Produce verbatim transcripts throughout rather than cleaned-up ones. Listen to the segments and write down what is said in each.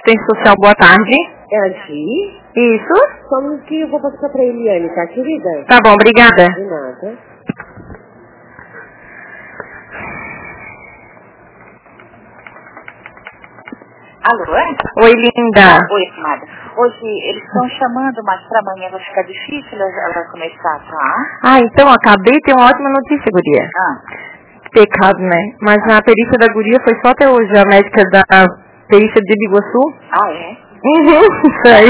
assistente social, boa tarde. É a Gi? Isso. Como que eu vou passar pra Eliane, tá, querida? Tá bom, obrigada. De nada. Alô? Oi, linda. Oi, amada. Hoje eles estão chamando, mas para amanhã vai ficar difícil ela ela começar, tá? Ah, então acabei de ter uma ótima notícia, guria. Ah. Pecado, né? Mas a perícia da guria foi só até hoje, a médica da perícia de Biguaçu. Ah, é? Uhum, isso aí.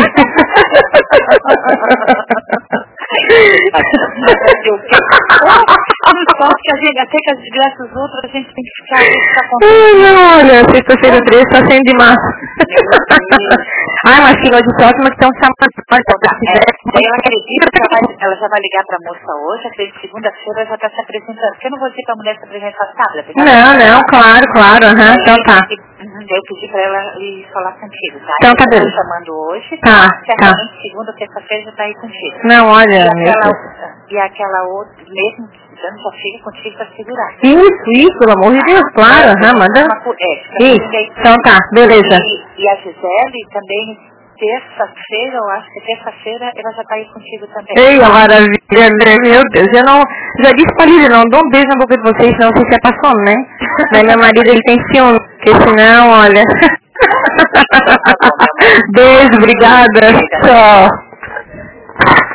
Só que a gente, até que as desgraças outras, a gente tem que ficar, ficar Ai, não, olha, sexta-feira treze está sendo demais. Ai, mas que noite ótima que estão chamando. É, ela acredita que ela, vai, ela já vai ligar pra moça hoje, acredito que segunda-feira ela já está se apresentando. Porque eu não vou dizer pra mulher se apresentar sábado. Não, não, claro, claro, aham, uhum, então tá. Eu pedi pra ela ir falar contigo, tá? Então tá, beleza. Ela tá chamando hoje, tá, certamente tá. segunda ou terça-feira já tá aí contigo. Não, olha, e meu aquela, Deus. E aquela outra, mesmo precisando, já fica contigo pra segurar. Isso, isso, pelo amor de Deus, claro, aham, uhum, manda. É, isso, então tá, beleza. E, e a Gisele também, terça-feira, eu acho que terça-feira, ela já tá aí contigo também. Ei, a maravilha, André, meu Deus, eu não, já disse pra Lídia, não dou um beijo na boca de vocês, senão vocês se apaixonam, né? Mas meu marido, ele tem ciúme, porque senão, olha... Beijo, obrigada, tchau.